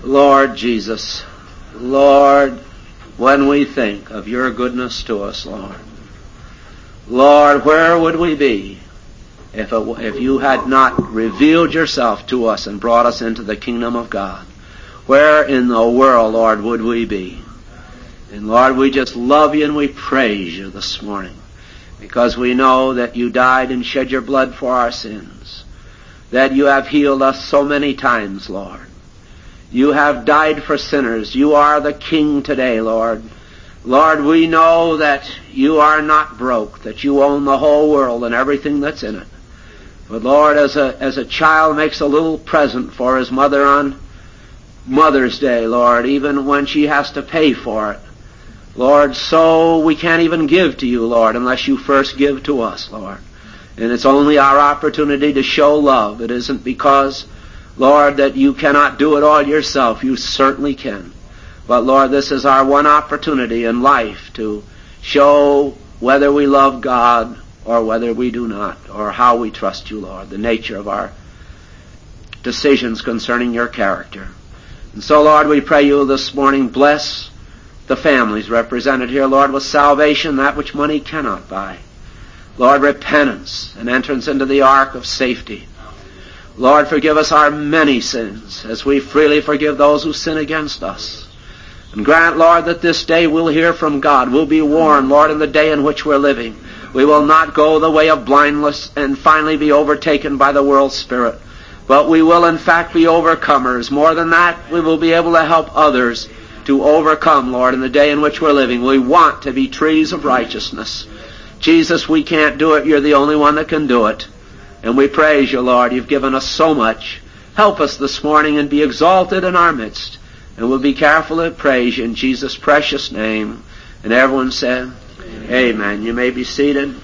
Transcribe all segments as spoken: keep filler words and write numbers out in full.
Lord Jesus, Lord, when we think of your goodness to us, Lord, Lord, where would we be if, it, if you had not revealed yourself to us and brought us into the kingdom of God? Where in the world, Lord, would we be? And Lord, we just love you and we praise you this morning because we know that you died and shed your blood for our sins, that you have healed us so many times, Lord. You have died for sinners. You are the King today, Lord. Lord, we know that you are not broke, that you own the whole world and everything that's in it. But Lord, as a, as a child makes a little present for his mother on Mother's Day, Lord, even when she has to pay for it, Lord, so we can't even give to you, Lord, unless you first give to us, Lord. And it's only our opportunity to show love. It isn't because, Lord, that you cannot do it all yourself. You certainly can. But, Lord, this is our one opportunity in life to show whether we love God or whether we do not, or how we trust you, Lord, the nature of our decisions concerning your character. And so, Lord, we pray you this morning, bless the families represented here, Lord, with salvation, that which money cannot buy. Lord, repentance and entrance into the ark of safety. Lord, forgive us our many sins as we freely forgive those who sin against us. And grant, Lord, that this day we'll hear from God. We'll be warned, Lord, in the day in which we're living. We will not go the way of blindness and finally be overtaken by the world spirit. But we will, in fact, be overcomers. More than that, we will be able to help others to overcome, Lord, in the day in which we're living. We want to be trees of righteousness. Jesus, we can't do it. You're the only one that can do it. And we praise you, Lord. You've given us so much. Help us this morning and be exalted in our midst. And we'll be careful to praise you in Jesus' precious name. And everyone said, Amen. Amen. You may be seated.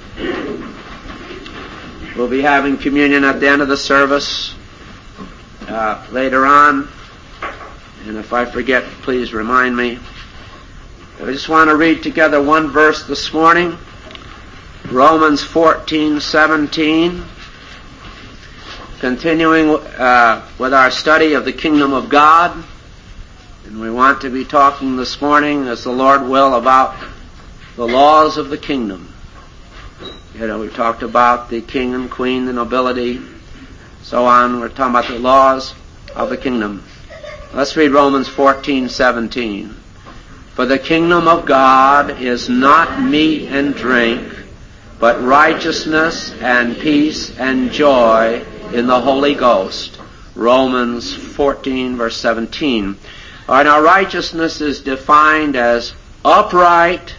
We'll be having communion at the end of the service uh, later on. And if I forget, please remind me. I just want to read together one verse this morning. Romans fourteen seventeen. Continuing uh, with our study of the kingdom of God. And we want to be talking this morning, as the Lord will, about the laws of the kingdom. You know, we've talked about the king and queen, the nobility, so on. We're talking about the laws of the kingdom. Let's read Romans fourteen seventeen. For the kingdom of God is not meat and drink, but righteousness and peace and joy in the Holy Ghost. Romans fourteen verse seventeen. All right, now righteousness is defined as upright,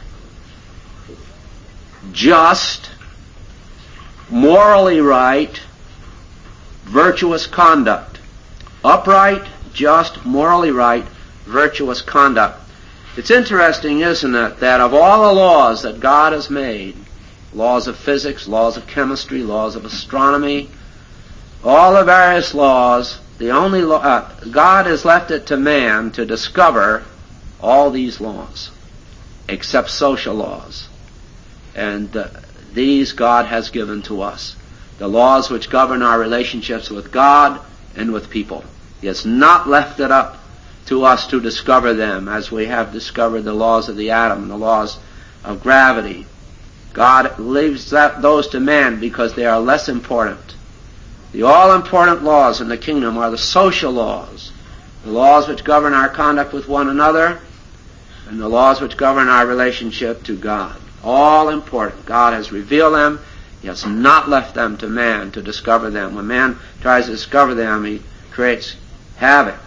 just, morally right, virtuous conduct. Upright, just, morally right, virtuous conduct. It's interesting, isn't it, that of all the laws that God has made, laws of physics, laws of chemistry, laws of astronomy, all the various laws, the only law, uh, God has left it to man to discover all these laws, except social laws. And uh, these God has given to us. The laws which govern our relationships with God and with people. He has not left it up to us to discover them as we have discovered the laws of the atom, the laws of gravity. God leaves that, those to man because they are less important. The all-important laws in the kingdom are the social laws, the laws which govern our conduct with one another, and the laws which govern our relationship to God. All important. God has revealed them. He has not left them to man to discover them. When man tries to discover them, he creates havoc.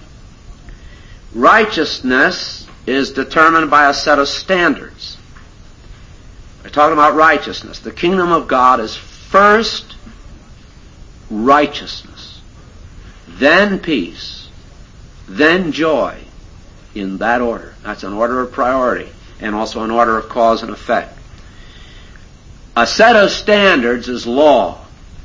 Righteousness is determined by a set of standards. We're talking about righteousness. The kingdom of God is first righteousness, then peace, then joy, in that order. That's an order of priority, and also an order of cause and effect. A set of standards is law.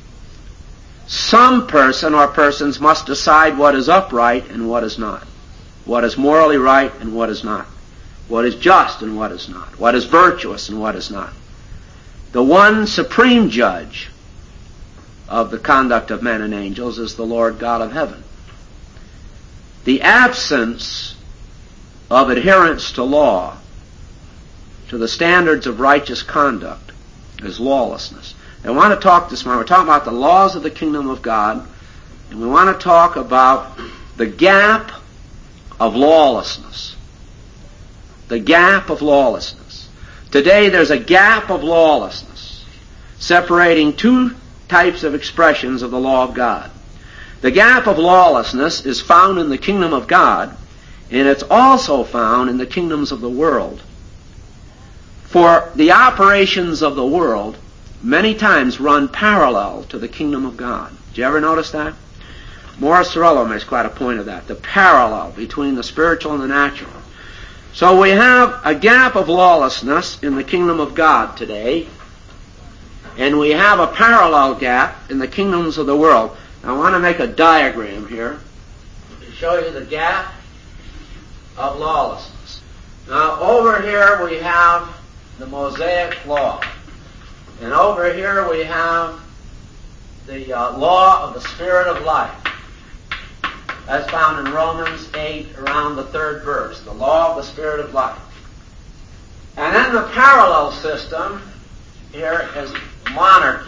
Some person or persons must decide what is upright and what is not, what is morally right and what is not, what is just and what is not, what is virtuous and what is not. The one supreme judge of the conduct of men and angels is the Lord God of heaven. the absence of adherence to law, to the standards of righteous conduct, is lawlessness. And I want to talk this morning, we're talking about the laws of the kingdom of God, and we want to talk about the gap of lawlessness. The gap of lawlessness. Today there's a gap of lawlessness separating two types of expressions of the law of God. The gap of lawlessness is found in the kingdom of God, and it's also found in the kingdoms of the world. For the operations of the world many times run parallel to the kingdom of God. Did you ever notice that? Morris Cerullo makes quite a point of that, the parallel between the spiritual and the natural. So we have a gap of lawlessness in the kingdom of God today, and we have a parallel gap in the kingdoms of the world. Now, I want to make a diagram here to show you the gap of lawlessness. Now, over here we have the Mosaic law, and over here we have the uh, law of the Spirit of life. That's found in Romans eight, around the third verse, the law of the Spirit of life. And then the parallel system here is monarchy.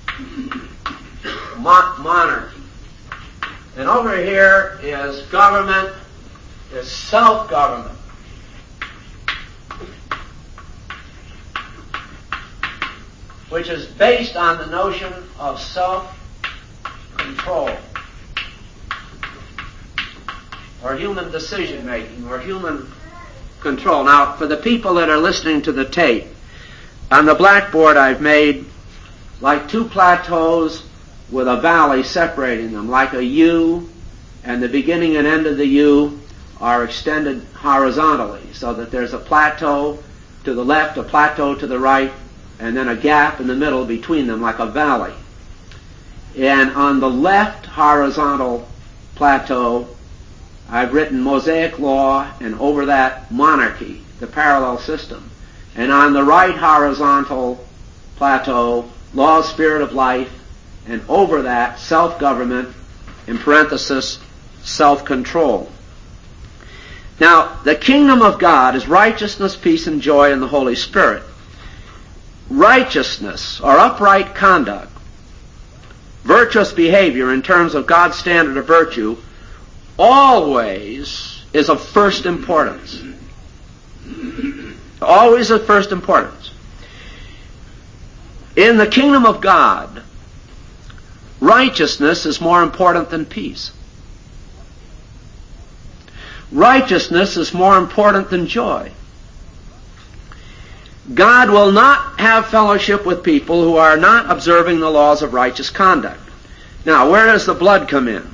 Mo- monarchy. And over here is government, is self-government. Which is based on the notion of self-control, or human decision-making, or human control. Now, for the people that are listening to the tape, on the blackboard I've made like two plateaus with a valley separating them, like a U, and the beginning and end of the U are extended horizontally, so that there's a plateau to the left, a plateau to the right, and then a gap in the middle between them, like a valley. And on the left horizontal plateau, I've written Mosaic law, and over that, monarchy, the parallel system. And on the right horizontal plateau, law of Spirit of life, and over that, self-government, in parenthesis, self-control. Now, the kingdom of God is righteousness, peace, and joy in the Holy Spirit. Righteousness, or upright conduct, virtuous behavior in terms of God's standard of virtue, always is of first importance. Always of first importance. In the kingdom of God, righteousness is more important than peace. Righteousness is more important than joy. God will not have fellowship with people who are not observing the laws of righteous conduct. Now, where does the blood come in?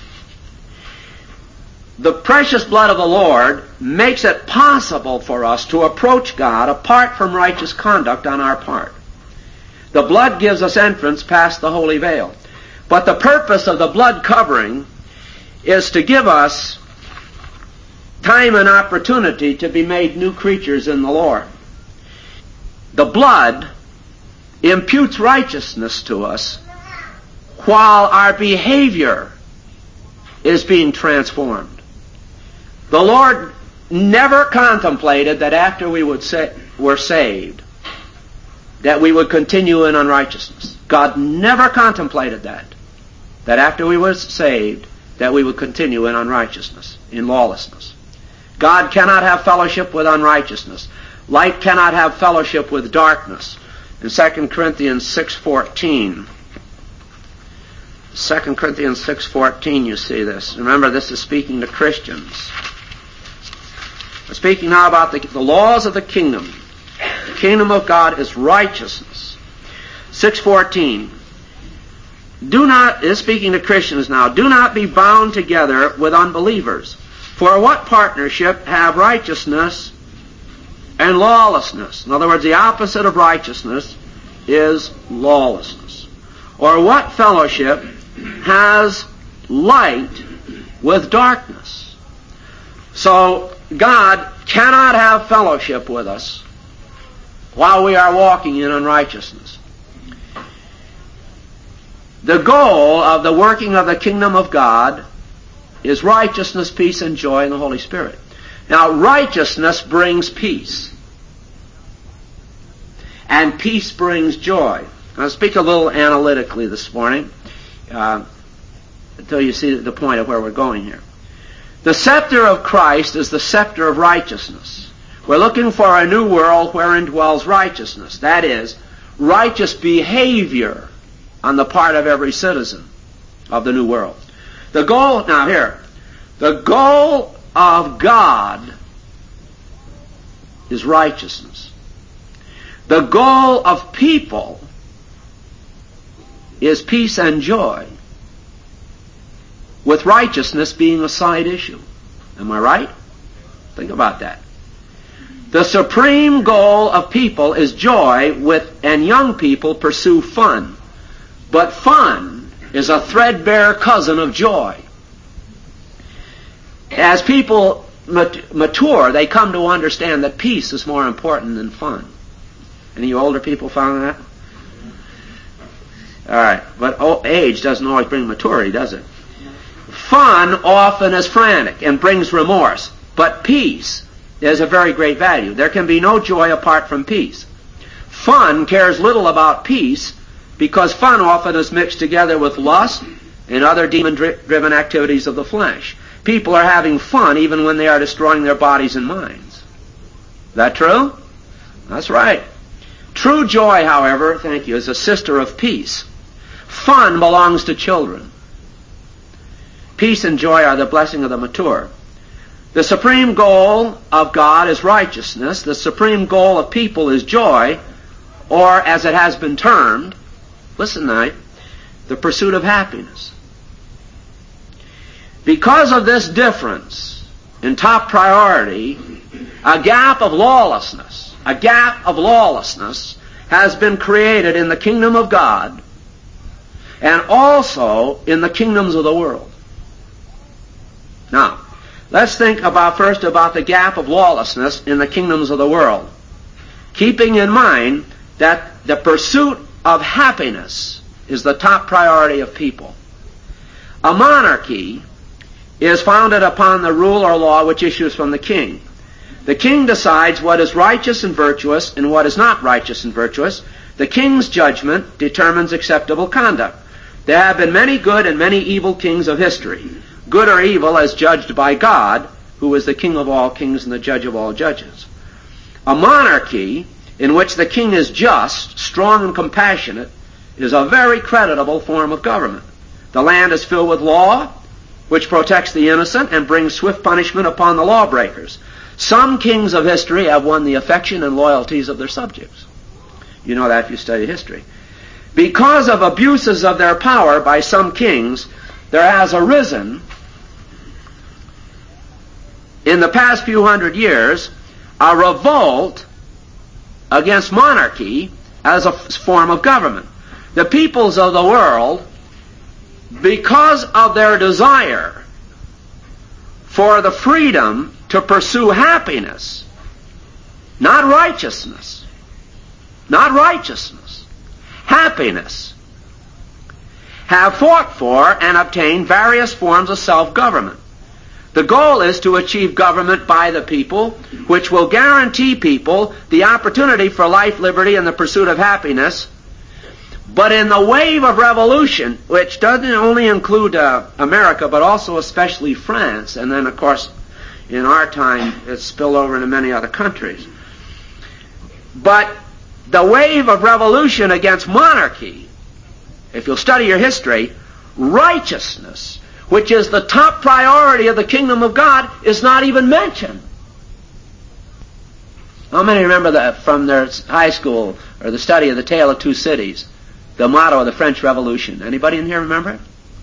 The precious blood of the Lord makes it possible for us to approach God apart from righteous conduct on our part. The blood gives us entrance past the holy veil. But the purpose of the blood covering is to give us time and opportunity to be made new creatures in the Lord. The blood imputes righteousness to us while our behavior is being transformed. The Lord never contemplated that after we would say, were saved, that we would continue in unrighteousness. God never contemplated that, that after we were saved, that we would continue in unrighteousness, in lawlessness. God cannot have fellowship with unrighteousness. Light cannot have fellowship with darkness. In Second Corinthians six fourteen, Second Corinthians six fourteen, you see this. Remember, this is speaking to Christians. We're speaking now about the, the laws of the kingdom. The kingdom of God is righteousness. six fourteen. Do not, is speaking to Christians now, do not be bound together with unbelievers. For what partnership have righteousness and lawlessness? In other words, the opposite of righteousness is lawlessness. Or what fellowship has light with darkness? So God cannot have fellowship with us while we are walking in unrighteousness. The goal of the working of the kingdom of God is righteousness, peace, and joy in the Holy Spirit. Now, righteousness brings peace. And peace brings joy. I'll speak a little analytically this morning uh, until you see the point of where we're going here. The scepter of Christ is the scepter of righteousness. We're looking for a new world wherein dwells righteousness. That is, righteous behavior on the part of every citizen of the new world. The goal, now here, the goal of God is righteousness. The goal of people is peace and joy, with righteousness being a side issue. Am I right? Think about that. The supreme goal of people is joy, with and young people pursue fun. But fun is a threadbare cousin of joy. As people mature, they come to understand that peace is more important than fun. Any of you older people found that? All right, but age doesn't always bring maturity, does it? Fun often is frantic and brings remorse, but peace is a very great value. There can be no joy apart from peace. Fun cares little about peace because fun often is mixed together with lust and other demon-driven activities of the flesh. People are having fun even when they are destroying their bodies and minds. Is that true? That's right. True joy, however, thank you, is a sister of peace. Fun belongs to children. Peace and joy are the blessing of the mature. The supreme goal of God is righteousness. The supreme goal of people is joy, or as it has been termed, listen now, the pursuit of happiness. Because of this difference in top priority, a gap of lawlessness, a gap of lawlessness has been created in the kingdom of God and also in the kingdoms of the world. Now, let's think about first about the gap of lawlessness in the kingdoms of the world, keeping in mind that the pursuit of happiness is the top priority of people. A monarchy is founded upon the rule or law which issues from the king. The king decides what is righteous and virtuous and what is not righteous and virtuous. The king's judgment determines acceptable conduct. There have been many good and many evil kings of history. Good or evil as judged by God, who is the king of all kings and the judge of all judges. A monarchy in which the king is just, strong, and compassionate is a very creditable form of government. The land is filled with law, which protects the innocent and brings swift punishment upon the lawbreakers. Some kings of history have won the affection and loyalties of their subjects. You know that if you study history. Because of abuses of their power by some kings, there has arisen, in the past few hundred years, a revolt against monarchy as a form of government. The peoples of the world, because of their desire for the freedom to pursue happiness, not righteousness, not righteousness, happiness, have fought for and obtained various forms of self-government. The goal is to achieve government by the people, which will guarantee people the opportunity for life, liberty, and the pursuit of happiness. But in the wave of revolution, which doesn't only include uh, America, but also especially France, and then, of course, in our time, it's spilled over into many other countries. But the wave of revolution against monarchy, if you'll study your history, righteousness, which is the top priority of the kingdom of God, is not even mentioned. How many remember that from their high school or the study of the Tale of Two Cities? The motto of the French Revolution. Anybody in here remember it?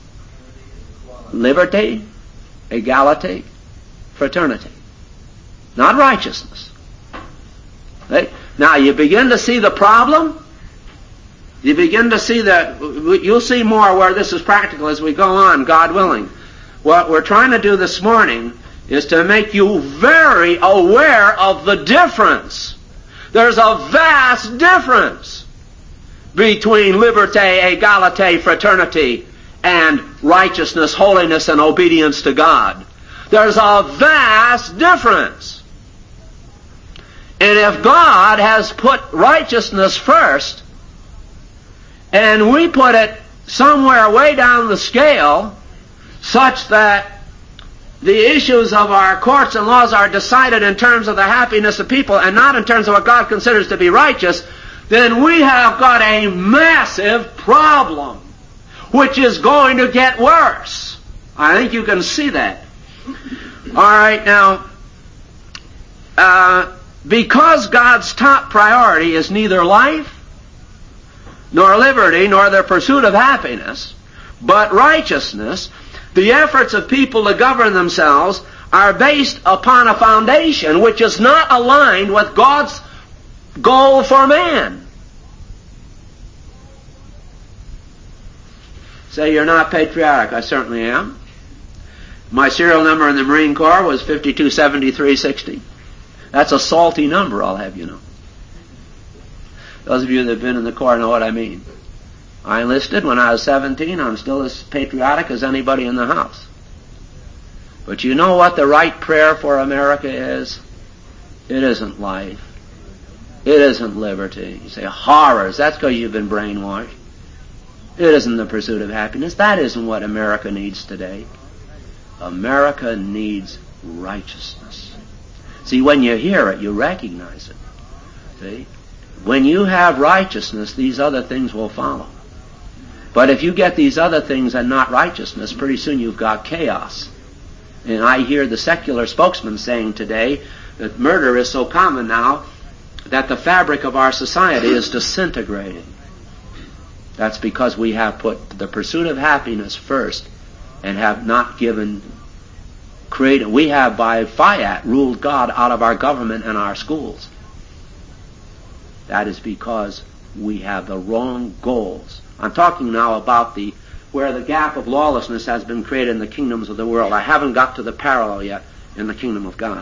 Liberté, égalité, fraternity. Not righteousness. Right? Now you begin to see the problem. You begin to see that, you'll see more where this is practical as we go on, God willing. What we're trying to do this morning is to make you very aware of the difference. There's a vast difference between liberté, égalité, fraternity, and righteousness, holiness, and obedience to God. There's a vast difference. And if God has put righteousness first, and we put it somewhere way down the scale, such that the issues of our courts and laws are decided in terms of the happiness of people and not in terms of what God considers to be righteous, then we have got a massive problem, which is going to get worse. I think you can see that. All right, now, uh, because God's top priority is neither life, nor liberty, nor the pursuit of happiness, but righteousness, the efforts of people to govern themselves are based upon a foundation which is not aligned with God's goal for man. Say you're not patriotic. I certainly am. My serial number in the Marine Corps was fifty-two seventy-three sixty. That's a salty number, I'll have you know. Those of you that have been in the Corps know what I mean. I enlisted when I was seventeen. I'm still as patriotic as anybody in the house. But you know what the right prayer for America is? It isn't life. It isn't liberty. You say, horrors. That's because you've been brainwashed. It isn't the pursuit of happiness. That isn't what America needs today. America needs righteousness. See, when you hear it, you recognize it. See? When you have righteousness, these other things will follow. But if you get these other things and not righteousness, pretty soon you've got chaos. And I hear the secular spokesman saying today that murder is so common now that the fabric of our society is disintegrating. That's because we have put the pursuit of happiness first and have not given, created, we have by fiat ruled God out of our government and our schools. That is because we have the wrong goals. I'm talking now about the where the gap of lawlessness has been created in the kingdoms of the world. I haven't got to the parallel yet in the kingdom of God.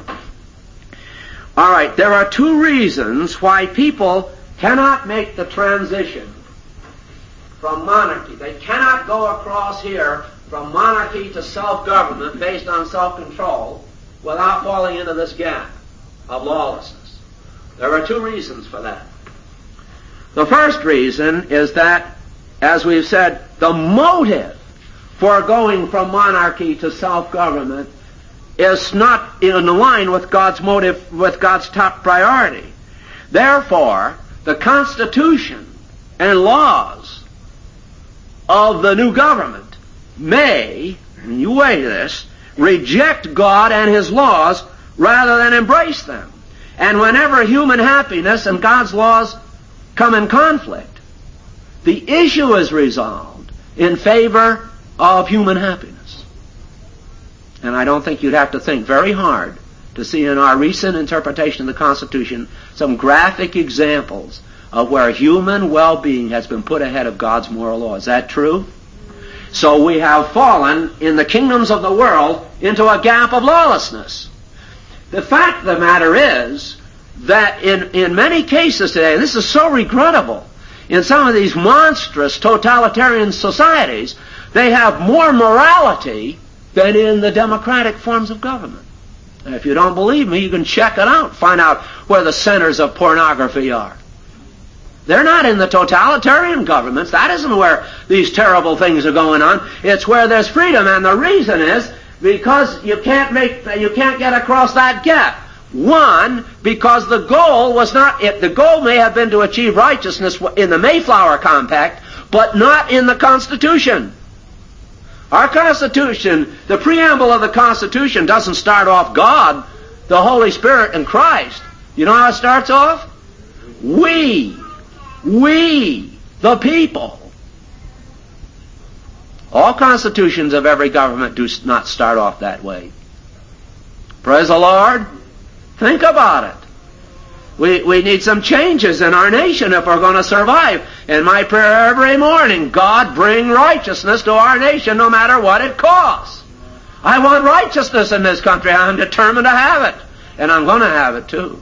All right, there are two reasons why people cannot make the transition from monarchy. They cannot go across here from monarchy to self-government based on self-control without falling into this gap of lawlessness. There are two reasons for that. The first reason is that, as we've said, the motive for going from monarchy to self-government is not in line with God's motive, with God's top priority. Therefore, the Constitution and laws of the new government may, and you weigh this, reject God and His laws rather than embrace them. And whenever human happiness and God's laws come in conflict, the issue is resolved in favor of human happiness. And I don't think you'd have to think very hard to see in our recent interpretation of the Constitution some graphic examples of where human well-being has been put ahead of God's moral law. Is that true? So we have fallen in the kingdoms of the world into a gap of lawlessness. The fact of the matter is that in, in many cases today, and this is so regrettable, in some of these monstrous totalitarian societies, they have more morality than in the democratic forms of government. And if you don't believe me, you can check it out, find out where the centers of pornography are. They're not in the totalitarian governments. That isn't where these terrible things are going on. It's where there's freedom, and the reason is because you can't make, you can't get across that gap. One, because the goal was not, it, the goal may have been to achieve righteousness in the Mayflower Compact, but not in the Constitution. Our Constitution, the preamble of the Constitution doesn't start off God, the Holy Spirit, and Christ. You know how it starts off? We. We, the people. All constitutions of every government do not start off that way. Praise the Lord. Think about it. We, we need some changes in our nation if we're going to survive. And my prayer every morning, God, bring righteousness to our nation no matter what it costs. I want righteousness in this country. I'm determined to have it. And I'm going to have it too.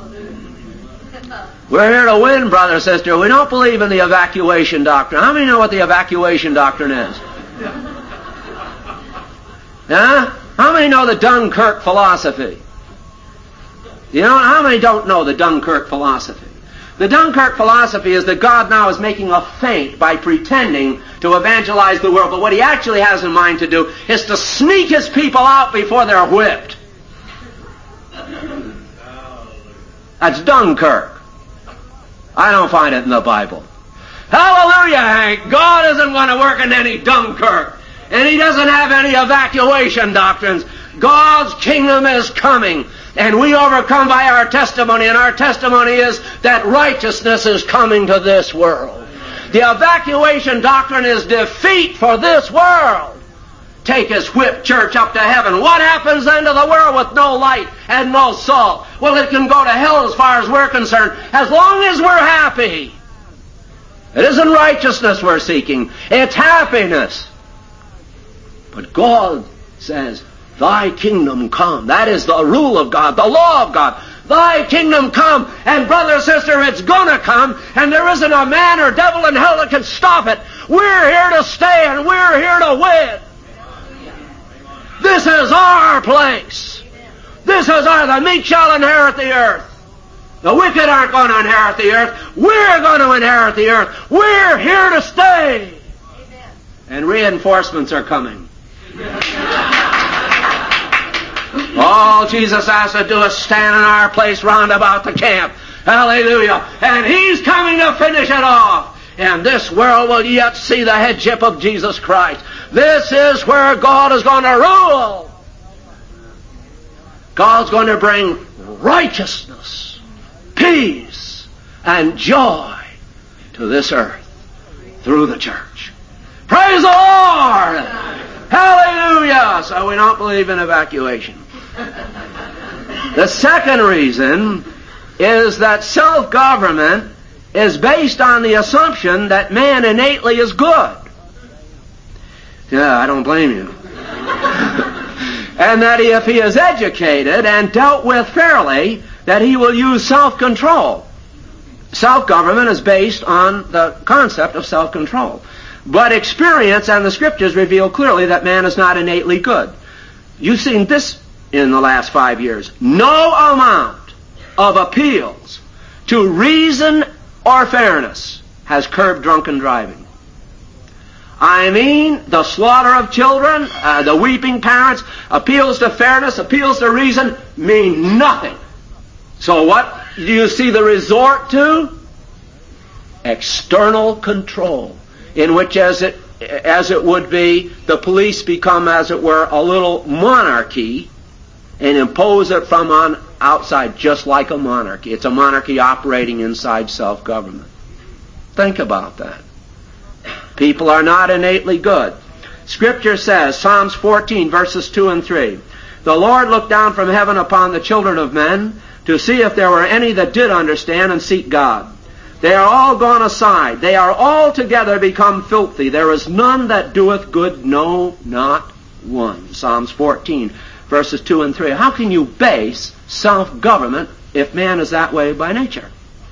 We're here to win, brother, sister. We don't believe in the evacuation doctrine. How many know what the evacuation doctrine is? Huh? How many know the Dunkirk philosophy? You know, how many don't know the Dunkirk philosophy? The Dunkirk philosophy is that God now is making a feint by pretending to evangelize the world, but what he actually has in mind to do is to sneak his people out before they're whipped. That's Dunkirk. I don't find it in the Bible. Hallelujah, Hank. God isn't going to work in any Dunkirk. And he doesn't have any evacuation doctrines. God's kingdom is coming. And we overcome by our testimony. And our testimony is that righteousness is coming to this world. The evacuation doctrine is defeat for this world. Take his whipped church up to heaven. What happens then to the world with no light and no salt? Well, it can go to hell as far as we're concerned, as long as we're happy. It isn't righteousness we're seeking. It's happiness. But God says, thy kingdom come. That is the rule of God, the law of God. Thy kingdom come. And brother, sister, it's gonna come. And there isn't a man or devil in hell that can stop it. We're here to stay and we're here to win. This is our place. This is our, the meek shall inherit the earth. The wicked aren't going to inherit the earth. We're going to inherit the earth. We're here to stay. Amen. And reinforcements are coming. All Jesus has to do is stand in our place round about the camp. Hallelujah. And he's coming to finish it off. And this world will yet see the headship of Jesus Christ. This is where God is going to rule. God's going to bring righteousness, peace, and joy to this earth through the church. Praise the Lord! Hallelujah! So we don't believe in evacuation. The second reason is that self-government is based on the assumption that man innately is good. Yeah, I don't blame you. And that if he is educated and dealt with fairly, that he will use self-control. Self-government is based on the concept of self-control. But experience and the Scriptures reveal clearly that man is not innately good. You've seen this in the last five years. No amount of appeals to reason or fairness has curbed drunken driving. I mean, the slaughter of children, uh, the weeping parents, appeals to fairness, appeals to reason mean nothing. So what do you see the resort to? External control, in which as it, as it would be, the police become, as it were, a little monarchy and impose it from on outside, just like a monarchy. It's a monarchy operating inside self-government. Think about that. People are not innately good. Scripture says, Psalms fourteen, verses two and three, the Lord looked down from heaven upon the children of men to see if there were any that did understand and seek God. They are all gone aside. They are altogether become filthy. There is none that doeth good, no, not one. Psalms fourteen, verses two and three. How can you base self-government if man is that way by nature?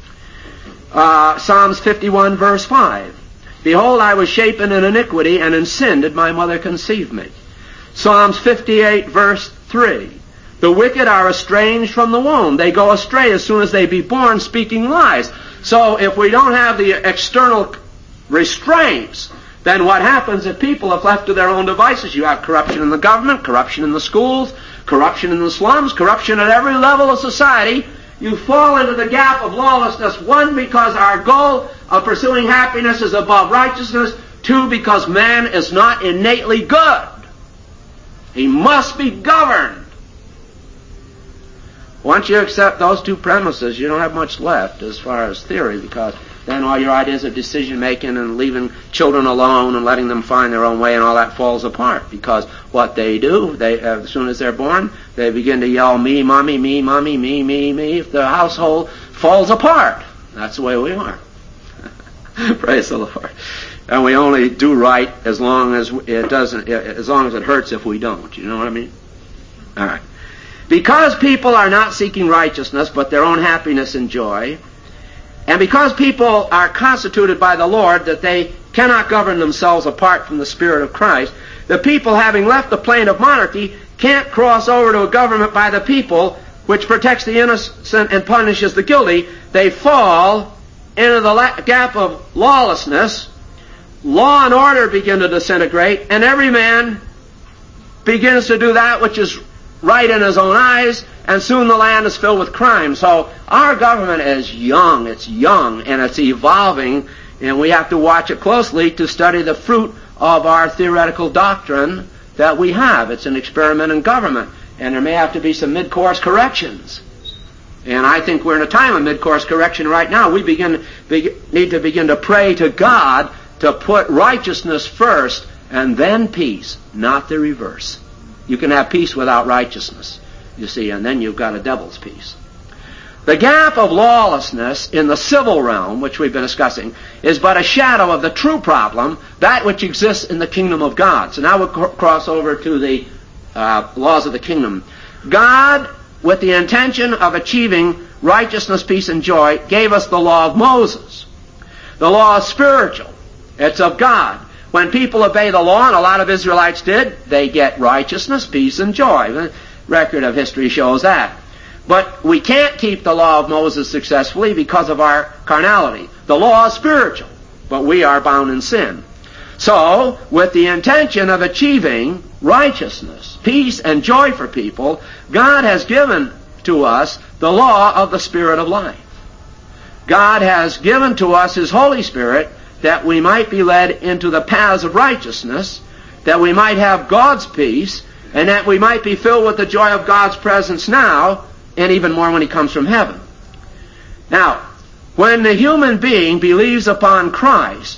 Uh, Psalms fifty-one, verse five. Behold, I was shapen in iniquity, and in sin did my mother conceive me. Psalms fifty-eight, verse three. The wicked are estranged from the womb. They go astray as soon as they be born, speaking lies. So if we don't have the external restraints, then what happens if people, if left to their own devices, you have corruption in the government, corruption in the schools, corruption in the slums, corruption at every level of society. You fall into the gap of lawlessness. One, because our goal of pursuing happiness is above righteousness. Two, because man is not innately good. He must be governed. Once you accept those two premises, you don't have much left as far as theory, because then all your ideas of decision-making and leaving children alone and letting them find their own way and all that falls apart. Because what they do, they as soon as they're born, they begin to yell, me, mommy, me, mommy, me, me, me. If the household falls apart, that's the way we are. Praise the Lord. And we only do right as long as it doesn't, as long as it hurts if we don't. You know what I mean? All right. Because people are not seeking righteousness, but their own happiness and joy, and because people are constituted by the Lord that they cannot govern themselves apart from the Spirit of Christ. The people, having left the plane of monarchy, can't cross over to a government by the people which protects the innocent and punishes the guilty. They fall into the la- gap of lawlessness. Law and order begin to disintegrate, and every man begins to do that which is right in his own eyes, and soon the land is filled with crime. So our government is young, it's young, and it's evolving, and we have to watch it closely to study the fruit of our theoretical doctrine that we have. It's an experiment in government, and there may have to be some mid-course corrections. And I think we're in a time of mid-course correction right now. We begin be, need to begin to pray to God to put righteousness first and then peace, not the reverse. You can have peace without righteousness, you see, and then you've got a devil's peace. The gap of lawlessness in the civil realm, which we've been discussing, is but a shadow of the true problem, that which exists in the kingdom of God. So now we'll cr- cross over to the uh, laws of the kingdom. God, with the intention of achieving righteousness, peace, and joy, gave us the law of Moses. The law is spiritual. It's of God. When people obey the law, and a lot of Israelites did, they get righteousness, peace, and joy. The record of history shows that. But we can't keep the law of Moses successfully because of our carnality. The law is spiritual, but we are bound in sin. So, with the intention of achieving righteousness, peace, and joy for people, God has given to us the law of the Spirit of life. God has given to us His Holy Spirit that we might be led into the paths of righteousness, that we might have God's peace, and that we might be filled with the joy of God's presence now, and even more when He comes from heaven. Now, when the human being believes upon Christ,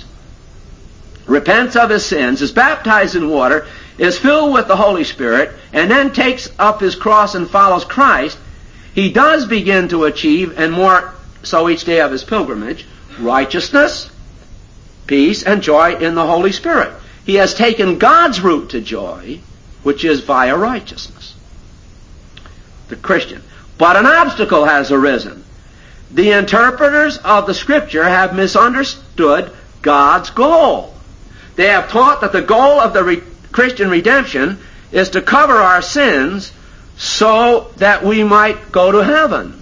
repents of his sins, is baptized in water, is filled with the Holy Spirit, and then takes up his cross and follows Christ, he does begin to achieve, and more so each day of his pilgrimage, righteousness, peace, and joy in the Holy Spirit. He has taken God's route to joy, which is via righteousness. The Christian. But an obstacle has arisen. The interpreters of the Scripture have misunderstood God's goal. They have taught that the goal of the re- Christian redemption is to cover our sins so that we might go to heaven.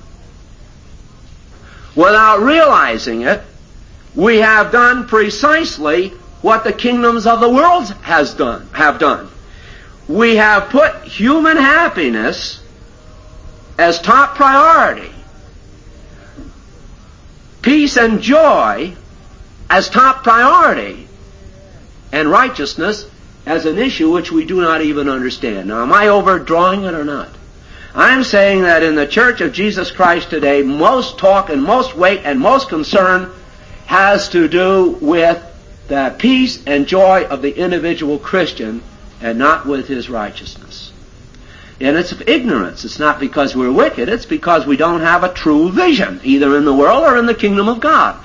Without realizing it, we have done precisely what the kingdoms of the world has done, have done. We have put human happiness as top priority, peace and joy as top priority, and righteousness as an issue which we do not even understand. Now, am I overdrawing it or not? I'm saying that in the Church of Jesus Christ today, most talk and most weight and most concern has to do with the peace and joy of the individual Christian and not with his righteousness. And it's of ignorance. It's not because we're wicked. It's because we don't have a true vision, either in the world or in the kingdom of God.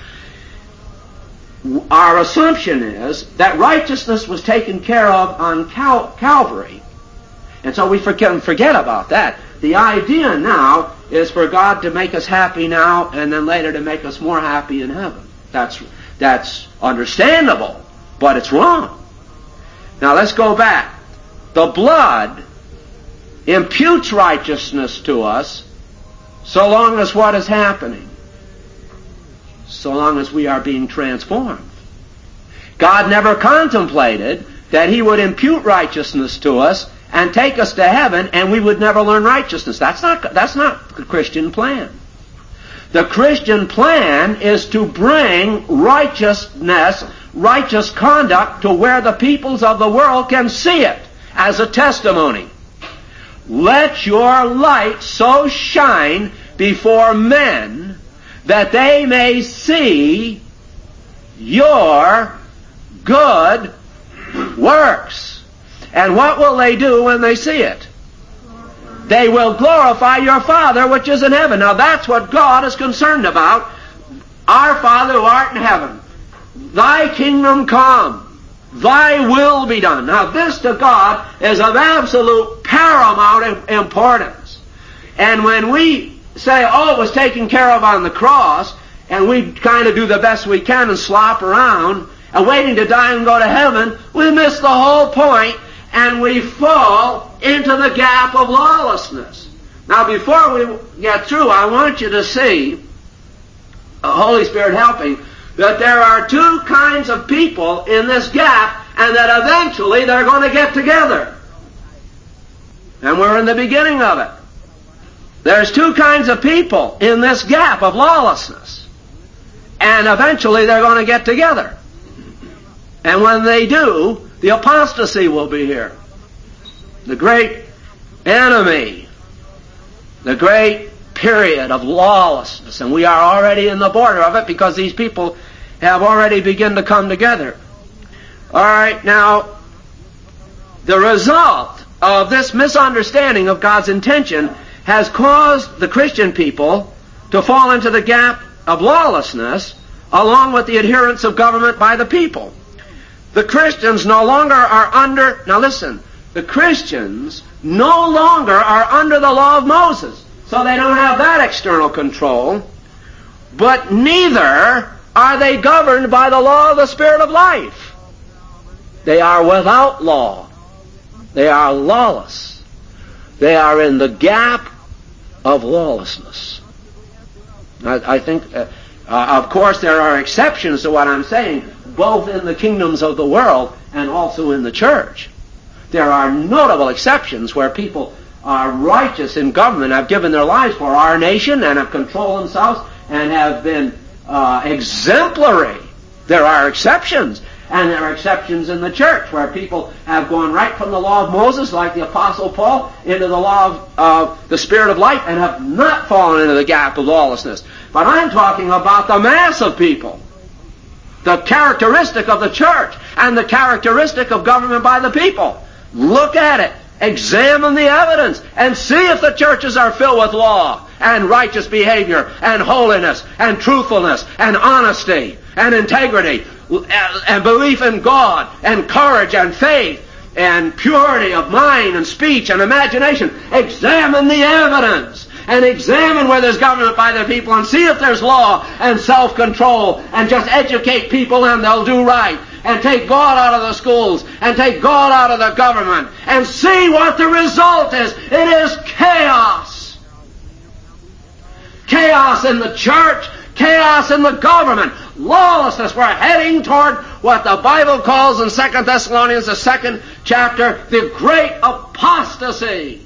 Our assumption is that righteousness was taken care of on Cal- Calvary. And so we forget, forget about that. The idea now is for God to make us happy now and then later to make us more happy in heaven. That's, that's understandable, but it's wrong. Now let's go back. The blood imputes righteousness to us so long as what is happening? So long as we are being transformed. God never contemplated that He would impute righteousness to us and take us to heaven and we would never learn righteousness. That's not, that's not the Christian plan. The Christian plan is to bring righteousness, righteous conduct to where the peoples of the world can see it as a testimony. Let your light so shine before men that they may see your good works. And what will they do when they see it? They will glorify your Father which is in heaven. Now that's what God is concerned about. Our Father who art in heaven, thy kingdom come, thy will be done. Now this to God is of absolute paramount importance. And when we say, oh, it was taken care of on the cross, and we kind of do the best we can and slop around and waiting to die and go to heaven, we miss the whole point, and we fall into the gap of lawlessness. Now, before we get through, I want you to see, the Holy Spirit helping, that there are two kinds of people in this gap, and that eventually they're going to get together. And we're in the beginning of it. There's two kinds of people in this gap of lawlessness. And eventually they're going to get together. And when they do, the apostasy will be here. The great enemy. The great period of lawlessness. And we are already in the border of it because these people have already begun to come together. All right, now, the result of this misunderstanding of God's intention has caused the Christian people to fall into the gap of lawlessness along with the adherence of government by the people. The Christians no longer are under, now listen, the Christians no longer are under the law of Moses, so they don't have that external control, but neither are they governed by the law of the Spirit of life. They are without law. They are lawless. They are in the gap of lawlessness. I, I think, uh, uh, of course, there are exceptions to what I'm saying, both in the kingdoms of the world and also in the church. There are notable exceptions where people are righteous in government, have given their lives for our nation, and have controlled themselves, and have been uh, exemplary. There are exceptions. And there are exceptions in the church where people have gone right from the law of Moses, like the Apostle Paul, into the law of uh, the Spirit of life, and have not fallen into the gap of lawlessness. But I'm talking about the mass of people. The characteristic of the church and the characteristic of government by the people. Look at it. Examine the evidence and see if the churches are filled with law and righteous behavior and holiness and truthfulness and honesty and integrity and belief in God and courage and faith and purity of mind and speech and imagination. Examine the evidence and examine where there's government by the people and see if there's law and self-control, and just educate people and they'll do right. And take God out of the schools and take God out of the government and see what the result is. It is chaos. Chaos in the church, chaos in the government, lawlessness. We're heading toward what the Bible calls in Second Thessalonians, the second chapter, the great apostasy.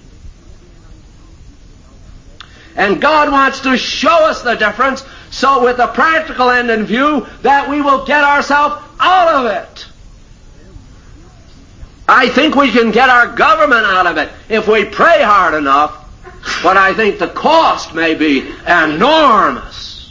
And God wants to show us the difference, so with the practical end in view, that we will get ourselves out of it. I think we can get our government out of it if we pray hard enough, but I think the cost may be enormous.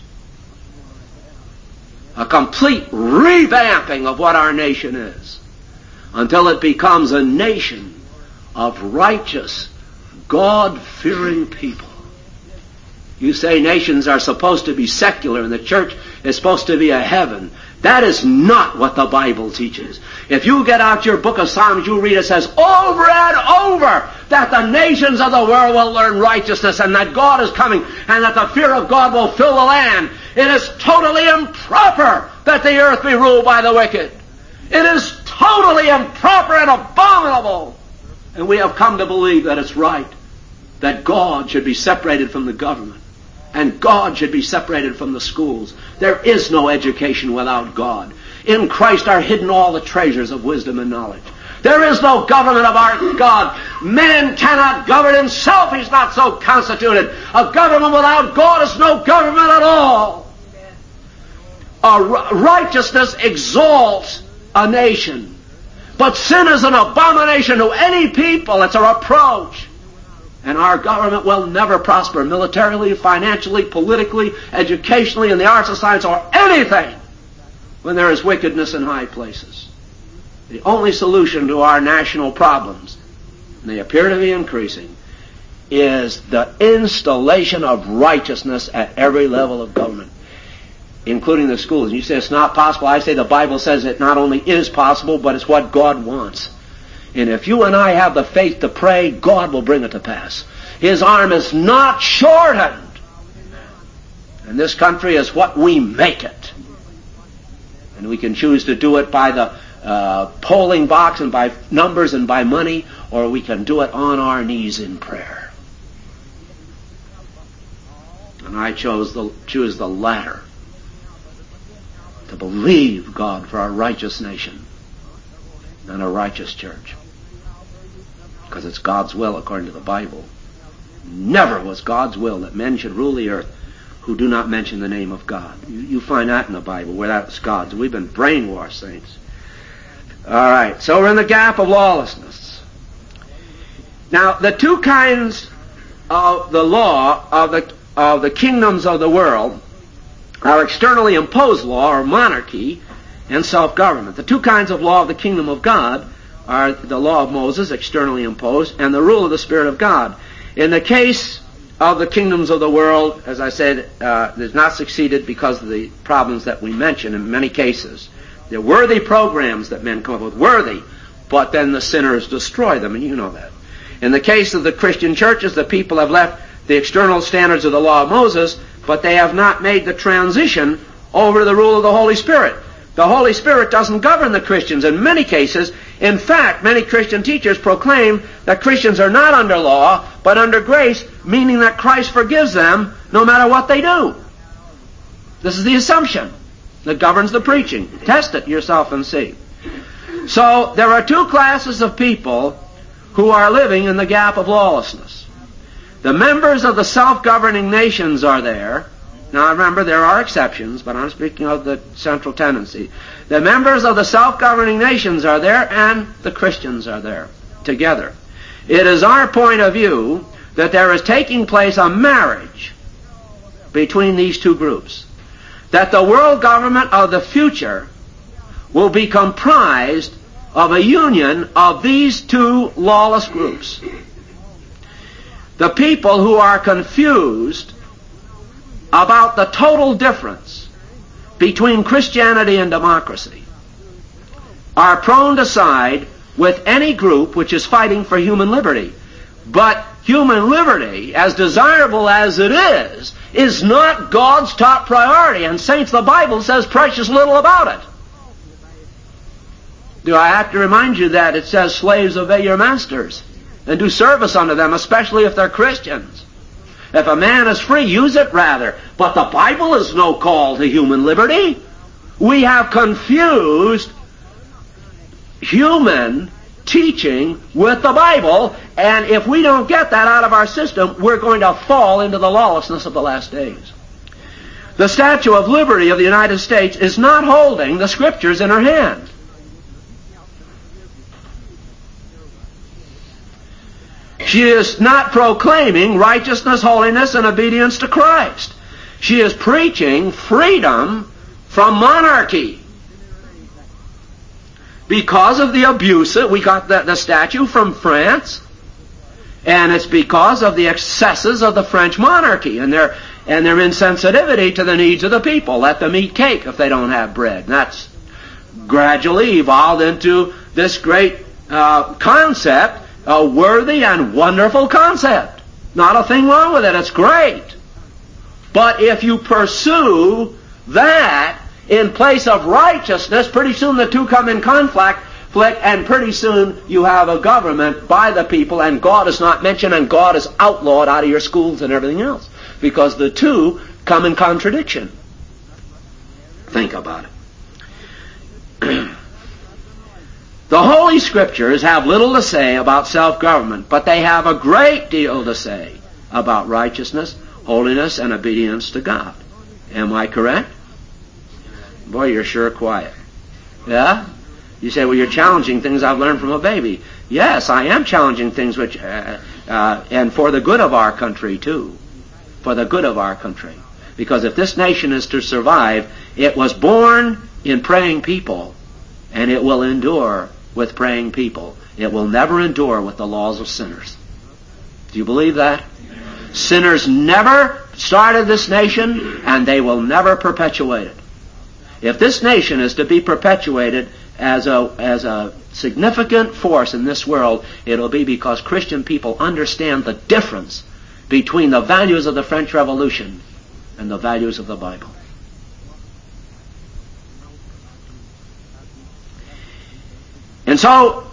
A complete revamping of what our nation is, until it becomes a nation of righteous, God-fearing people. You say nations are supposed to be secular and the church is supposed to be a heaven. That is not what the Bible teaches. If you get out your book of Psalms, you read it says over and over that the nations of the world will learn righteousness and that God is coming and that the fear of God will fill the land. It is totally improper that the earth be ruled by the wicked. It is totally improper and abominable. And we have come to believe that it's right, that God should be separated from the government. And God should be separated from the schools. There is no education without God. In Christ are hidden all the treasures of wisdom and knowledge. There is no government apart from God. Man cannot govern himself. He's not so constituted. A government without God is no government at all. A righteousness exalts a nation. But sin is an abomination to any people. It's a reproach. And our government will never prosper militarily, financially, politically, educationally, in the arts and science, or anything when there is wickedness in high places. The only solution to our national problems, and they appear to be increasing, is the installation of righteousness at every level of government, including the schools. And you say it's not possible. I say the Bible says it not only is possible, but it's what God wants. And if you and I have the faith to pray, God will bring it to pass. His arm is not shortened. And this country is what we make it. And we can choose to do it by the uh, polling box and by numbers and by money, or we can do it on our knees in prayer. And I chose the, choose the latter, to believe God for a righteous nation and a righteous church. Because it's God's will according to the Bible. Never was God's will that men should rule the earth who do not mention the name of God. You, you find that in the Bible, where that's God's. We've been brainwashed, saints. All right, so we're in the gap of lawlessness. Now, the two kinds of the law of the, of the kingdoms of the world are externally imposed law, or monarchy, and self-government. The two kinds of law of the kingdom of God are the law of Moses, externally imposed, and the rule of the Spirit of God. In the case of the kingdoms of the world, as I said, uh, there's not succeeded because of the problems that we mentioned in many cases. They're worthy programs that men come up with, worthy, but then the sinners destroy them, and you know that. In the case of the Christian churches, the people have left the external standards of the law of Moses, but they have not made the transition over to the rule of the Holy Spirit. The Holy Spirit doesn't govern the Christians in many cases. In fact, many Christian teachers proclaim that Christians are not under law, but under grace, meaning that Christ forgives them no matter what they do. This is the assumption that governs the preaching. Test it yourself and see. So, there are two classes of people who are living in the gap of lawlessness. The members of the self-governing nations are there. Now remember, there are exceptions, but I'm speaking of the central tendency. The members of the self-governing nations are there, and the Christians are there, together. It is our point of view that there is taking place a marriage between these two groups. That the world government of the future will be comprised of a union of these two lawless groups. The people who are confused about the total difference between Christianity and democracy are prone to side with any group which is fighting for human liberty. But human liberty, as desirable as it is, is not God's top priority. And saints, the Bible says precious little about it. Do I have to remind you that it says, slaves, obey your masters and do service unto them, especially if they're Christians? If a man is free, use it rather. But the Bible is no call to human liberty. We have confused human teaching with the Bible, and if we don't get that out of our system, we're going to fall into the lawlessness of the last days. The Statue of Liberty of the United States is not holding the Scriptures in her hand. She is not proclaiming righteousness, holiness, and obedience to Christ. She is preaching freedom from monarchy. Because of the abuse, we got the, the statue from France, and it's because of the excesses of the French monarchy and their and their insensitivity to the needs of the people. Let them eat cake if they don't have bread. And that's gradually evolved into this great uh, concept, a worthy and wonderful concept. Not a thing wrong with it. It's great. But if you pursue that in place of righteousness, pretty soon the two come in conflict, and pretty soon you have a government by the people, and God is not mentioned, and God is outlawed out of your schools and everything else. Because the two come in contradiction. Think about it. The Holy Scriptures have little to say about self-government, but they have a great deal to say about righteousness, holiness, and obedience to God. Am I correct? Boy, you're sure quiet. Yeah? You say, well, you're challenging things I've learned from a baby. Yes, I am challenging things which, uh, uh, and for the good of our country, too. For the good of our country. Because if this nation is to survive, it was born in praying people, and it will endure with praying people. It will never endure with the laws of sinners. Do you believe that? Amen. Sinners never started this nation, and they will never perpetuate it. If this nation is to be perpetuated as a, as a significant force in this world, it'll be because Christian people understand the difference between the values of the French Revolution and the values of the Bible. so,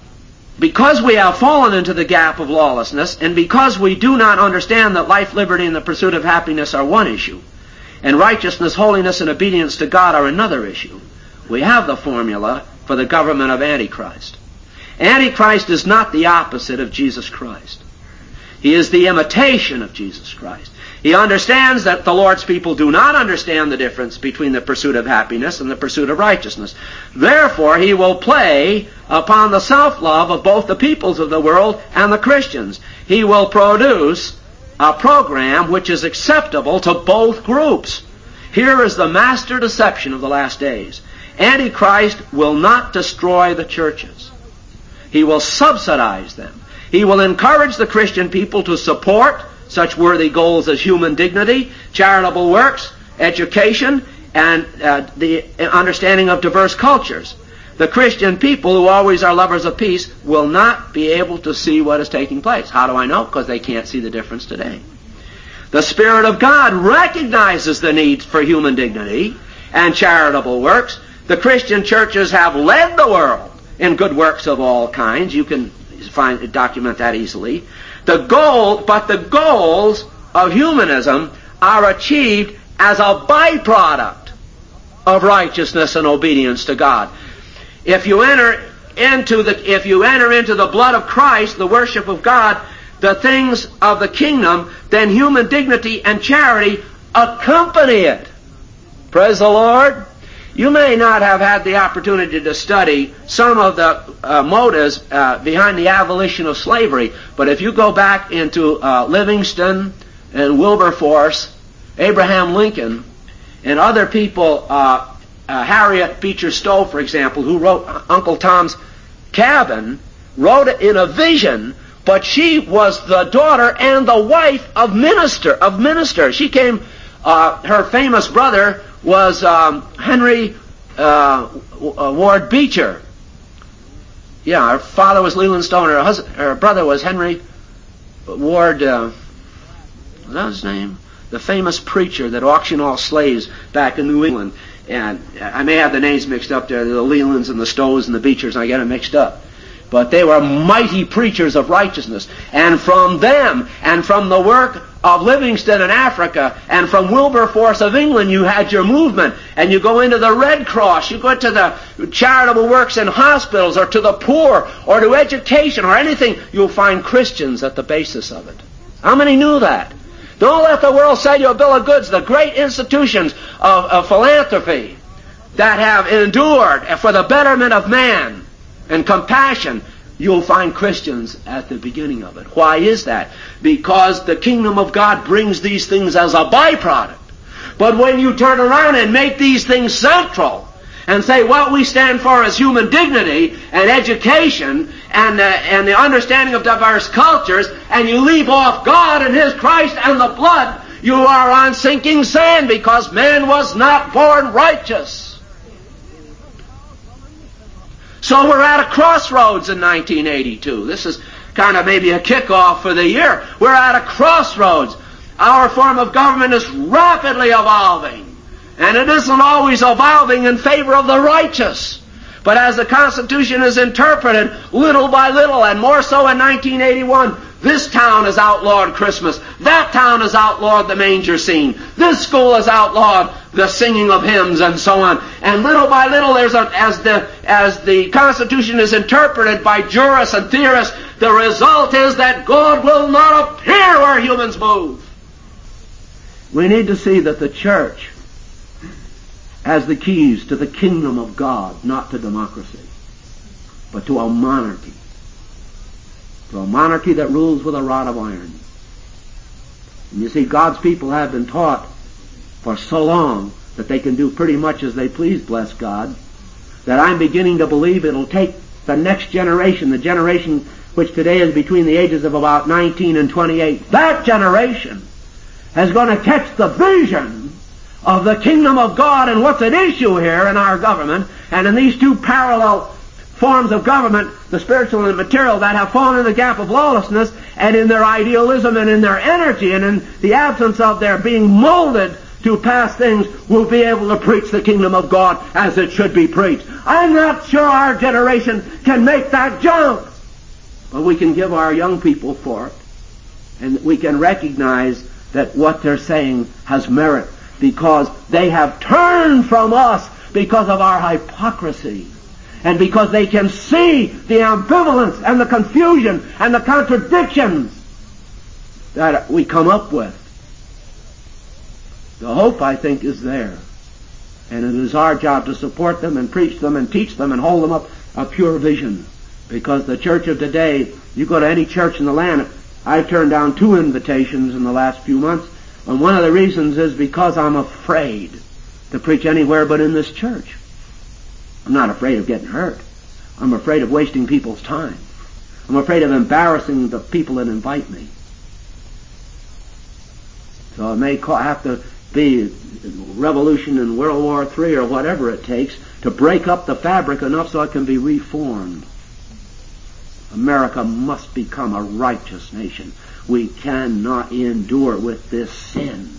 because we have fallen into the gap of lawlessness, and because we do not understand that life, liberty, and the pursuit of happiness are one issue, and righteousness, holiness, and obedience to God are another issue, we have the formula for the government of Antichrist. Antichrist is not the opposite of Jesus Christ. He is the imitation of Jesus Christ. He understands that the Lord's people do not understand the difference between the pursuit of happiness and the pursuit of righteousness. Therefore, he will play upon the self-love of both the peoples of the world and the Christians. He will produce a program which is acceptable to both groups. Here is the master deception of the last days. Antichrist will not destroy the churches. He will subsidize them. He will encourage the Christian people to support such worthy goals as human dignity, charitable works, education, and uh, the understanding of diverse cultures. The Christian people, who always are lovers of peace, will not be able to see what is taking place. How do I know? Because they can't see the difference today. The Spirit of God recognizes the need for human dignity and charitable works. The Christian churches have led the world in good works of all kinds. You can find document that easily. The goal, but the goals of humanism are achieved as a byproduct of righteousness and obedience to God. If you enter into the if you enter into the blood of Christ, the worship of God, the things of the kingdom, then human dignity and charity accompany it. Praise the Lord. You may not have had the opportunity to study some of the uh, motives uh, behind the abolition of slavery, but if you go back into uh, Livingston and Wilberforce, Abraham Lincoln, and other people, uh, uh, Harriet Beecher Stowe, for example, who wrote Uncle Tom's Cabin, wrote it in a vision, but she was the daughter and the wife of minister of minister. She came. Uh, her famous brother was um, Henry uh, Ward Beecher. Yeah, her father was Leland Stone. Her, husband, her brother was Henry Ward. Uh, was that his name? The famous preacher that auctioned all slaves back in New England. And I may have the names mixed up there. The Lelands and the Stowes and the Beechers. I get them mixed up. But they were mighty preachers of righteousness. And from them, and from the work of Livingston in Africa, and from Wilberforce of England, you had your movement. And you go into the Red Cross, you go to the charitable works in hospitals, or to the poor, or to education, or anything, you'll find Christians at the basis of it. How many knew that? Don't let the world sell you a bill of goods. The great institutions of, of philanthropy that have endured for the betterment of man and compassion, you'll find Christians at the beginning of it. Why is that? Because the kingdom of God brings these things as a byproduct. But when you turn around and make these things central and say what we stand for is human dignity and education and, uh, and the understanding of diverse cultures, and you leave off God and His Christ and the blood, you are on sinking sand, because man was not born righteous. So we're at a crossroads in nineteen eighty-two. This is kind of maybe a kickoff for the year. We're at a crossroads. Our form of government is rapidly evolving. And it isn't always evolving in favor of the righteous. But as the Constitution is interpreted, little by little, and more so in nineteen eighty-one, this town has outlawed Christmas. That town has outlawed the manger scene. This school has outlawed the singing of hymns and so on. And little by little, there's a, as the as the Constitution is interpreted by jurists and theorists, the result is that God will not appear where humans move. We need to see that the church has the keys to the kingdom of God, not to democracy, but to a monarchy. To a monarchy that rules with a rod of iron. And you see, God's people have been taught for so long that they can do pretty much as they please, bless God, that I'm beginning to believe it'll take the next generation, the generation which today is between the ages of about nineteen and twenty-eight, that generation is going to catch the vision of the kingdom of God and what's at issue here in our government, and in these two parallel forms of government, the spiritual and the material, that have fallen in the gap of lawlessness, and in their idealism and in their energy and in the absence of their being molded to past things, will be able to preach the kingdom of God as it should be preached. I'm not sure our generation can make that jump, but we can give our young people for it, and we can recognize that what they're saying has merit, because they have turned from us because of our hypocrisy, and because they can see the ambivalence and the confusion and the contradictions that we come up with. The hope, I think, is there. And it is our job to support them and preach them and teach them and hold them up a pure vision. Because the church of today, you go to any church in the land, I've turned down two invitations in the last few months, and one of the reasons is because I'm afraid to preach anywhere but in this church. I'm not afraid of getting hurt. I'm afraid of wasting people's time. I'm afraid of embarrassing the people that invite me. So it may have to be revolution in World War Three or whatever it takes to break up the fabric enough so it can be reformed. America must become a righteous nation. We cannot endure with this sin.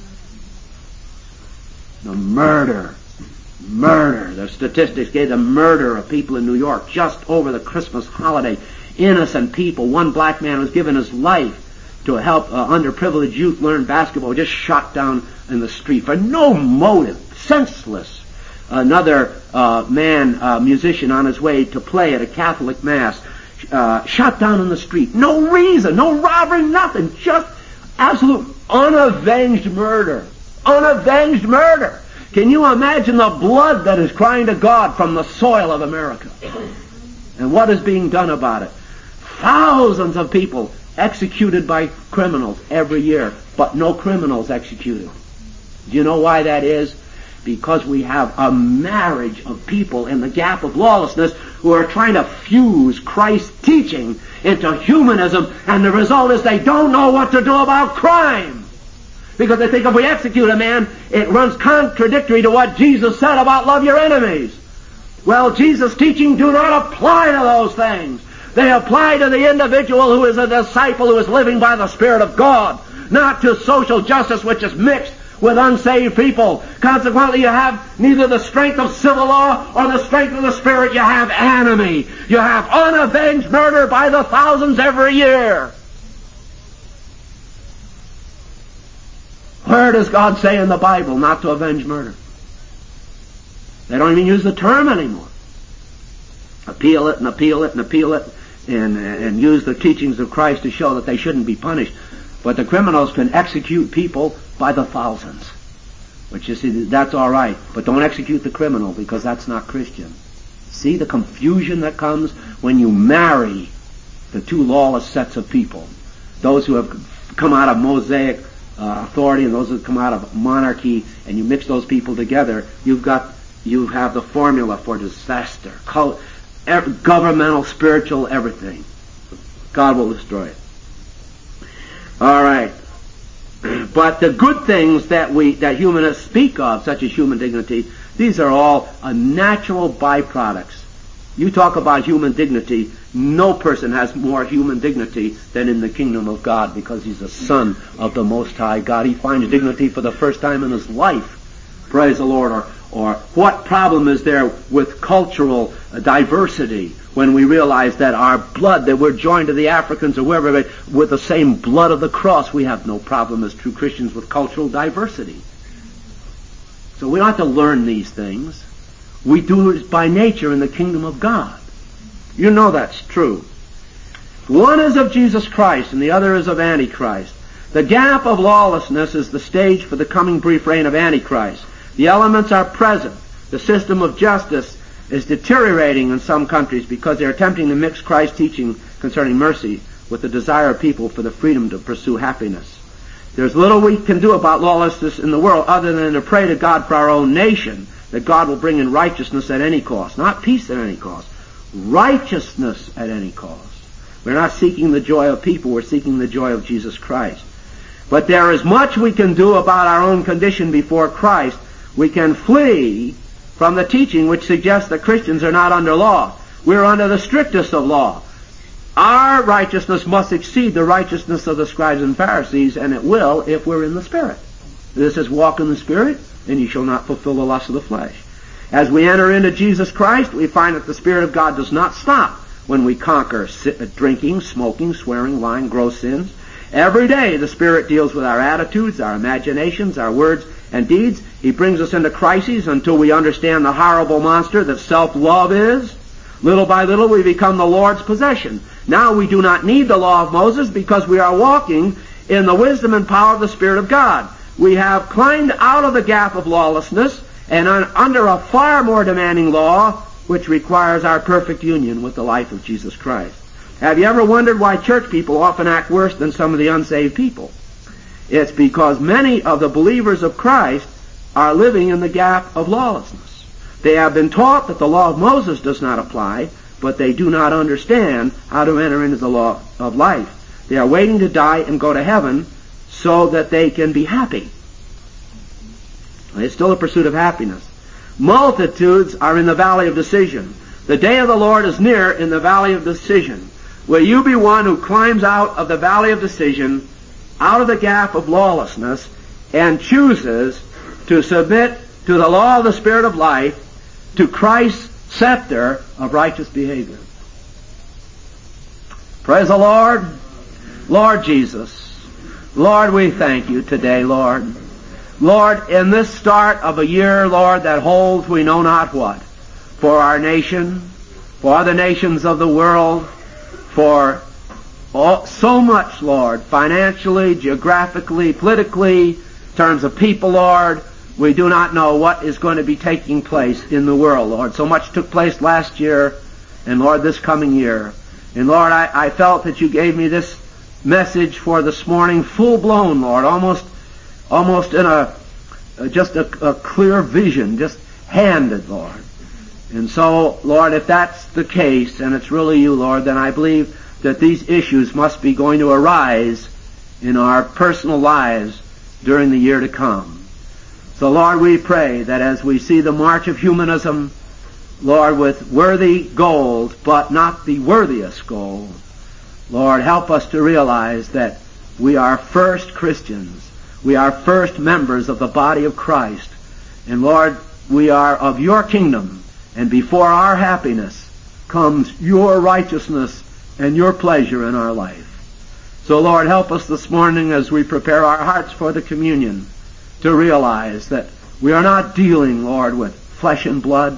The murder, murder, the statistics gave the murder of people in New York just over the Christmas holiday. Innocent people. One black man was given his life to help uh, underprivileged youth learn basketball, just shot down in the street for no motive, senseless. Another uh, man, uh, musician on his way to play at a Catholic mass, uh, shot down in the street. No reason, no robbery, nothing, just absolute unavenged murder. Unavenged murder. Can you imagine the blood that is crying to God from the soil of America? And what is being done about it? Thousands of people executed by criminals every year, but no criminals executed. Do you know why that is? Because we have a marriage of people in the gap of lawlessness who are trying to fuse Christ's teaching into humanism, and the result is they don't know what to do about crime. Because they think if we execute a man, it runs contradictory to what Jesus said about love your enemies. Well, Jesus' teaching do not apply to those things. They apply to the individual who is a disciple who is living by the Spirit of God, not to social justice which is mixed with unsaved people. Consequently, you have neither the strength of civil law or the strength of the Spirit. You have enemy. You have unavenged murder by the thousands every year. Where does God say in the Bible not to avenge murder? They don't even use the term anymore. Appeal it and appeal it and appeal it and, and use the teachings of Christ to show that they shouldn't be punished. But the criminals can execute people by the thousands. Which, you see, that's all right. But don't execute the criminal, because that's not Christian. See the confusion that comes when you marry the two lawless sets of people. Those who have come out of Mosaic uh, authority and those who have come out of monarchy, and you mix those people together, you've got, you have the formula for disaster. Cult, governmental, spiritual, everything. God will destroy it. All right. But the good things that we, that humanists speak of, such as human dignity, these are all a natural byproducts. You talk about human dignity, no person has more human dignity than in the kingdom of God, because he's a son of the Most High God. He finds dignity for the first time in his life. Praise the Lord. Or, or what problem is there with cultural diversity when we realize that our blood, that we're joined to the Africans or wherever, with the same blood of the cross? We have no problem as true Christians with cultural diversity. So we don't have to learn these things. We do it by nature in the kingdom of God. You know that's true. One is of Jesus Christ and the other is of Antichrist. The gap of lawlessness is the stage for the coming brief reign of Antichrist. The elements are present. The system of justice is deteriorating in some countries because they are attempting to mix Christ's teaching concerning mercy with the desire of people for the freedom to pursue happiness. There's little we can do about lawlessness in the world other than to pray to God for our own nation, that God will bring in righteousness at any cost. Not peace at any cost. Righteousness at any cost. We're not seeking the joy of people, we're seeking the joy of Jesus Christ. But there is much we can do about our own condition before Christ. We can flee from the teaching which suggests that Christians are not under law. We're under the strictest of law. Our righteousness must exceed the righteousness of the scribes and Pharisees, and it will if we're in the Spirit. This is walk in the Spirit, and you shall not fulfill the lust of the flesh. As we enter into Jesus Christ, we find that the Spirit of God does not stop when we conquer drinking, smoking, swearing, lying, gross sins. Every day the Spirit deals with our attitudes, our imaginations, our words and deeds. He brings us into crises until we understand the horrible monster that self-love is. Little by little we become the Lord's possession. Now we do not need the law of Moses because we are walking in the wisdom and power of the Spirit of God. We have climbed out of the gap of lawlessness and un- under a far more demanding law, which requires our perfect union with the life of Jesus Christ. Have you ever wondered why church people often act worse than some of the unsaved people? It's because many of the believers of Christ are living in the gap of lawlessness. They have been taught that the law of Moses does not apply, but they do not understand how to enter into the law of life. They are waiting to die and go to heaven so that they can be happy. It's still a pursuit of happiness. Multitudes are in the valley of decision. The day of the Lord is near in the valley of decision. Will you be one who climbs out of the valley of decision, out of the gap of lawlessness, and chooses to submit to the law of the Spirit of life, to Christ's scepter of righteous behavior? Praise the Lord. Lord Jesus, Lord, we thank you today, Lord. Lord, in this start of a year, Lord, that holds we know not what, for our nation, for other nations of the world, for all, so much, Lord, financially, geographically, politically, in terms of people, Lord, we do not know what is going to be taking place in the world, Lord. So much took place last year, and Lord, this coming year. And Lord, I, I felt that you gave me this message for this morning, full-blown, Lord, almost almost in a, just a, a clear vision, just handed, Lord. And so, Lord, if that's the case, and it's really you, Lord, then I believe that these issues must be going to arise in our personal lives during the year to come. So, Lord, we pray that as we see the march of humanism, Lord, with worthy goals, but not the worthiest goal, Lord, help us to realize that we are first Christians. We are first members of the body of Christ. And Lord, we are of your kingdom. And before our happiness comes your righteousness and your pleasure in our life. So Lord, help us this morning as we prepare our hearts for the communion to realize that we are not dealing, Lord, with flesh and blood,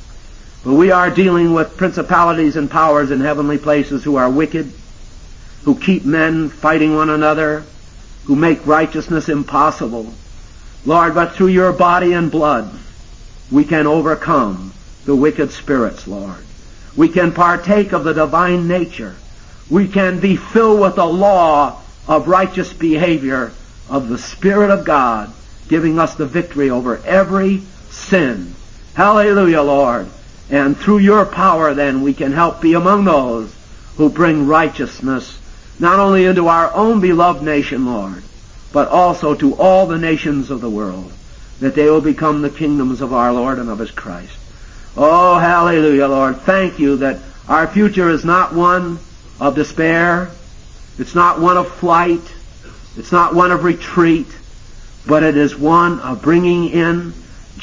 but we are dealing with principalities and powers in heavenly places who are wicked, who keep men fighting one another, who make righteousness impossible. Lord, but through your body and blood, we can overcome the wicked spirits, Lord. We can partake of the divine nature. We can be filled with the law of righteous behavior of the Spirit of God, giving us the victory over every sin. Hallelujah, Lord. And through your power, then, we can help be among those who bring righteousness not only into our own beloved nation, Lord, but also to all the nations of the world, that they will become the kingdoms of our Lord and of His Christ. Oh, hallelujah, Lord. Thank you that our future is not one of despair. It's not one of flight. It's not one of retreat. But it is one of bringing in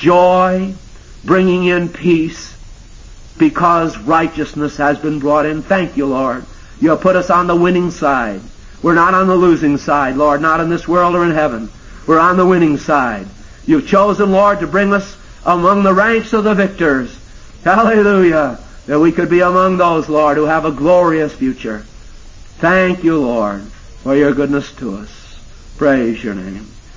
joy, bringing in peace, because righteousness has been brought in. Thank you, Lord. You have put us on the winning side. We're not on the losing side, Lord, not in this world or in heaven. We're on the winning side. You've chosen, Lord, to bring us among the ranks of the victors. Hallelujah. That we could be among those, Lord, who have a glorious future. Thank you, Lord, for your goodness to us. Praise your name.